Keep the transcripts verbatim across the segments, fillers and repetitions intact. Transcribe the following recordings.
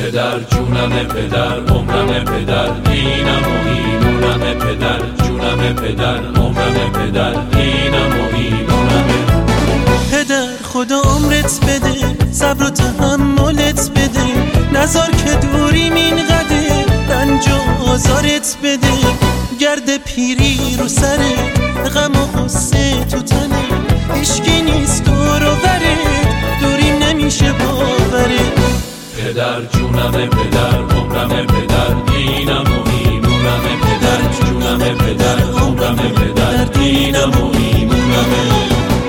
پدر جونم پدر عمرم پدر دینم و ایمونم پدر جونم پدر عمرم پدر دینم و ایمونم پدر خدا عمرت بده صبر و تحملت بده نذار که دوریم اینقدر رنج و آزارت بده گرد پیری رو سره غم و غصه تو تنه هیچکی نیست دور و بره دوریم نمیشه باوره پدر جونم پدر عمرم پدر دینم و ایمونم پدر جونم پدر عمرم پدر دینم و ایمونم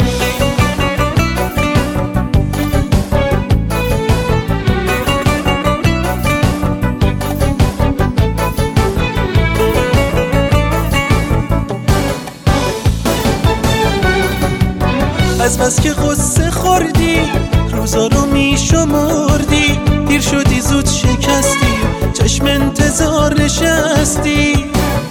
از بس که غصه خوردی روزا رو می شمردی دیر شدی زود شکستی چشم انتظار نشستی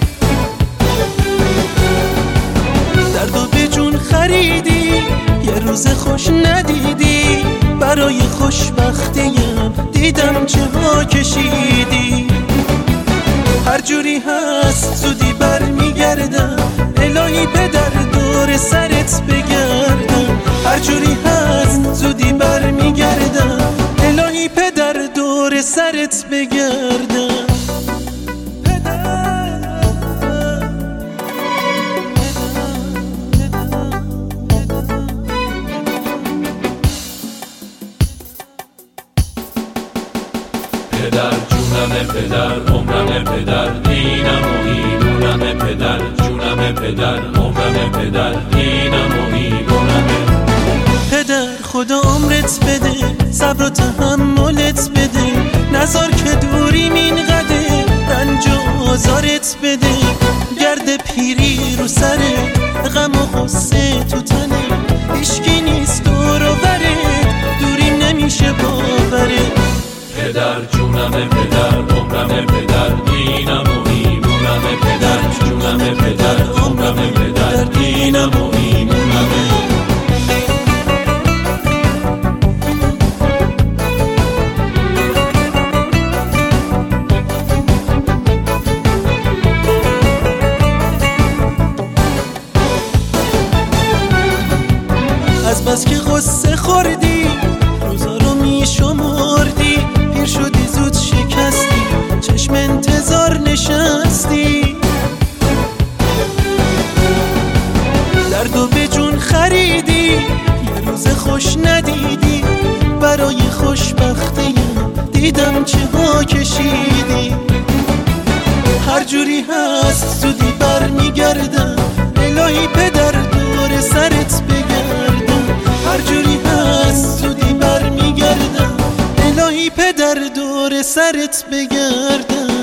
درد و به جون خریدی یه روز خوش ندیدی برای خوشبختیم دیدم چه ها کشیدی هر جوری هست زودی بر میگردم الهی پدر دور سرت بگردم هر جوری هست زودی بر میگردم الهی پدر دور سرت بگردم پدر جونم پدر عمرم پدر دینم و ایمونم پدر جونم پدر عمرم پدر دینم و ایمونم پدر خدا عمرت بده صبر و تحملت بده نذار که دوریم اینقدر رنج و آزارت بده گرد پیری رو سره غم و غصه تو تنه هیچکی نیست دور و بره دوریم نمیشه باوره پدر جونم پدر عمرم پدر دینم و ایمونم پدر جونم پدر عمرم پدر دینم و ایمونم از بس که غصه خوردی روزا رو می شمردی پیر شدی زود شکستی چشم انتظار نشستی درد و به جون خریدی یه روز خوش ندیدی برای خوشبختیم دیدم چه ها کشیدی هر جوری هست زودی بر میگردم الهی پدر دور سرت بگردم هر جوری هست زودی بر میگردم الهی پدر دور سرت بگردم